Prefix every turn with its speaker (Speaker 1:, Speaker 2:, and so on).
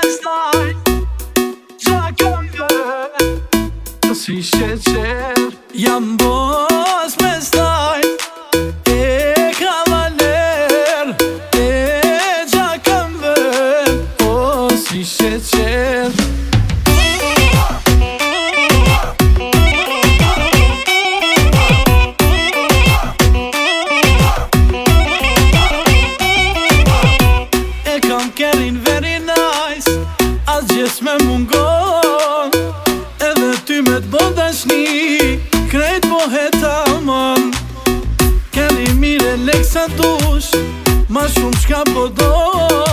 Speaker 1: staj qa kam bërë të si sheqer.
Speaker 2: Jam bos me staj e kavaler, e qa kam bërë
Speaker 1: O si sheqer.
Speaker 2: E kam kerin very nice, as gjes me mungon, edhe ty me t'bo dashni, krejt po hetamon. Keri mire lek sa dush, ma shumë qka po do.